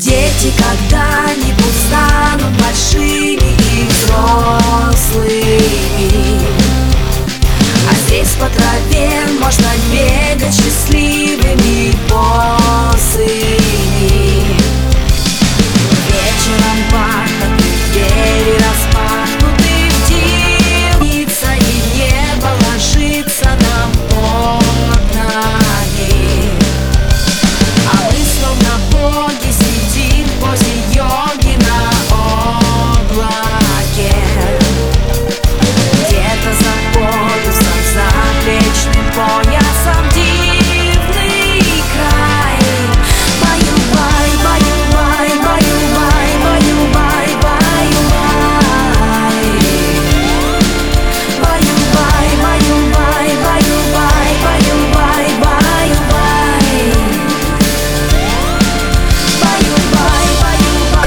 Дети когда-нибудь станут большими и взрослыми, а здесь по траве можно бегать счастливыми босыми. Вечером бархатные двери распахнуты, птица и небо ложится нам окнами, а мы словно боги сидим в позе йоги на облаке. Где-то за полюсом, за вечным поясом дивный край. Баю-бай, баю-бай, баю-бай, баю-бай, баю-бай. Баю-бай, баю-бай, баю-бай, баю-бай, баю-бай. Баю-бай, баю-бай.